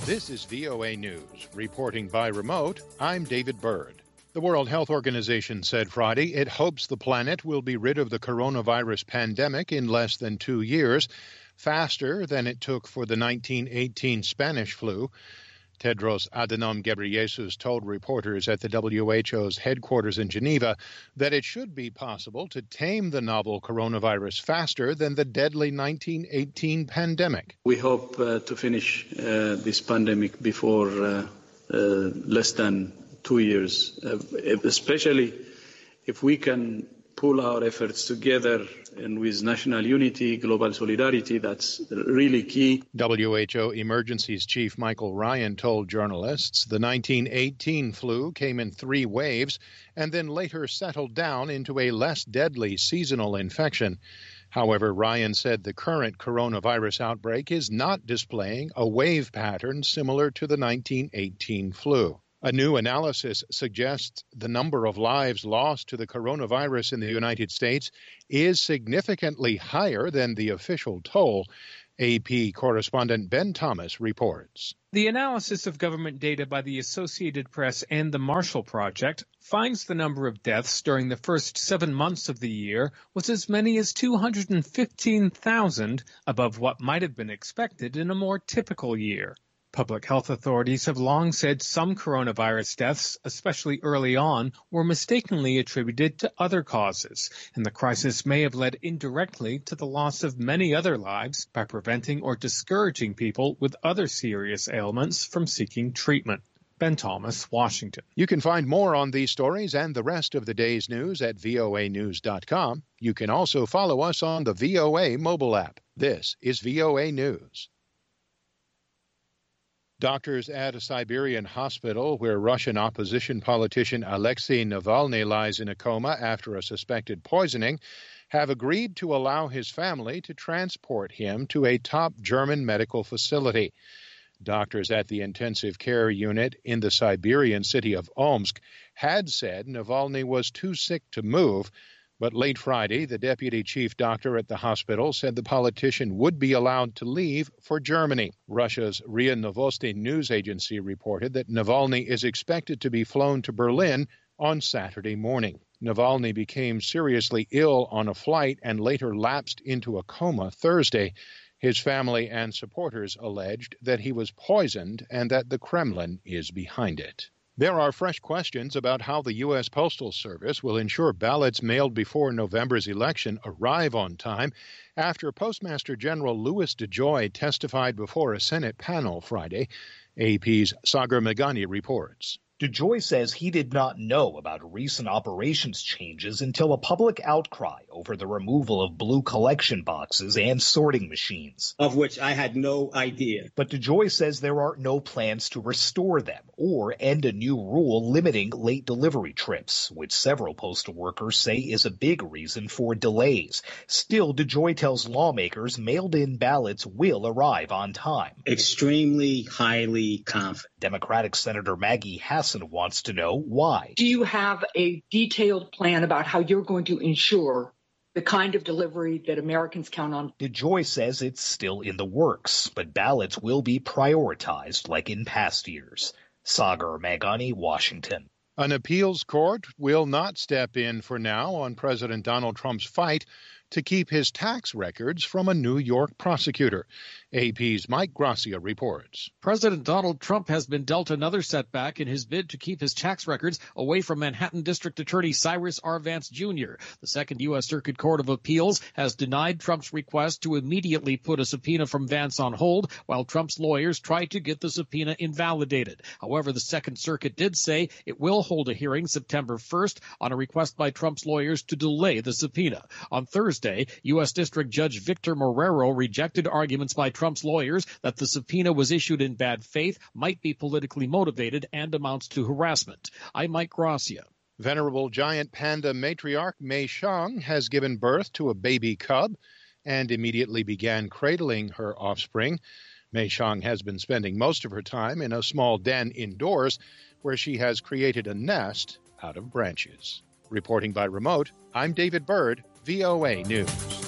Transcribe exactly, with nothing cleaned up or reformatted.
This is V O A News. Reporting by remote, I'm David Byrd. The World Health Organization said Friday it hopes the planet will be rid of the coronavirus pandemic in less than two years, faster than it took for the nineteen eighteen Spanish flu. Tedros Adhanom Ghebreyesus told reporters at the W H O's headquarters in Geneva that it should be possible to tame the novel coronavirus faster than the deadly nineteen eighteen pandemic. We hope uh, to finish uh, this pandemic before uh, uh, less than two years, uh, especially if we can pull our efforts together and with national unity, global solidarity. That's really key. W H O Emergencies Chief Michael Ryan told journalists the nineteen eighteen flu came in three waves and then later settled down into a less deadly seasonal infection. However, Ryan said the current coronavirus outbreak is not displaying a wave pattern similar to the nineteen eighteen flu. A new analysis suggests the number of lives lost to the coronavirus in the United States is significantly higher than the official toll. A P correspondent Ben Thomas reports. The analysis of government data by the Associated Press and the Marshall Project finds the number of deaths during the first seven months of the year was as many as two hundred fifteen thousand, above what might have been expected in a more typical year. Public health authorities have long said some coronavirus deaths, especially early on, were mistakenly attributed to other causes, and the crisis may have led indirectly to the loss of many other lives by preventing or discouraging people with other serious ailments from seeking treatment. Ben Thomas, Washington. You can find more on these stories and the rest of the day's news at V O A news dot com. You can also follow us on the V O A mobile app. This is V O A News. Doctors at a Siberian hospital where Russian opposition politician Alexei Navalny lies in a coma after a suspected poisoning have agreed to allow his family to transport him to a top German medical facility. Doctors at the intensive care unit in the Siberian city of Omsk had said Navalny was too sick to move, but late Friday, the deputy chief doctor at the hospital said the politician would be allowed to leave for Germany. Russia's R I A Novosti news agency reported that Navalny is expected to be flown to Berlin on Saturday morning. Navalny became seriously ill on a flight and later lapsed into a coma Thursday. His family and supporters alleged that he was poisoned and that the Kremlin is behind it. There are fresh questions about how the U S Postal Service will ensure ballots mailed before November's election arrive on time after Postmaster General Louis DeJoy testified before a Senate panel Friday. A P's Sagar Meghani reports. DeJoy says he did not know about recent operations changes until a public outcry over the removal of blue collection boxes and sorting machines, of which I had no idea. But DeJoy says there are no plans to restore them or end a new rule limiting late delivery trips, which several postal workers say is a big reason for delays. Still, DeJoy tells lawmakers mailed-in ballots will arrive on time. Extremely highly confident. Democratic Senator Maggie Hassan wants to know why. Do you have a detailed plan about how you're going to ensure the kind of delivery that Americans count on? DeJoy says it's still in the works, but ballots will be prioritized like in past years. Sagar Meghani, Washington. An appeals court will not step in for now on President Donald Trump's fight to keep his tax records from a New York prosecutor. A P's Mike Gracia reports. President Donald Trump has been dealt another setback in his bid to keep his tax records away from Manhattan District Attorney Cyrus R. Vance Junior The Second U S Circuit Court of Appeals has denied Trump's request to immediately put a subpoena from Vance on hold while Trump's lawyers tried to get the subpoena invalidated. However, the Second Circuit did say it will hold a hearing September first on a request by Trump's lawyers to delay the subpoena. On Thursday, U S District Judge Victor Marrero rejected arguments by Trump's lawyers that the subpoena was issued in bad faith, might be politically motivated, and amounts to harassment. I'm Mike Gracia. Venerable giant panda matriarch Mei Xiang has given birth to a baby cub and immediately began cradling her offspring. Mei Xiang has been spending most of her time in a small den indoors where she has created a nest out of branches. Reporting by remote, I'm David Byrd, V O A News.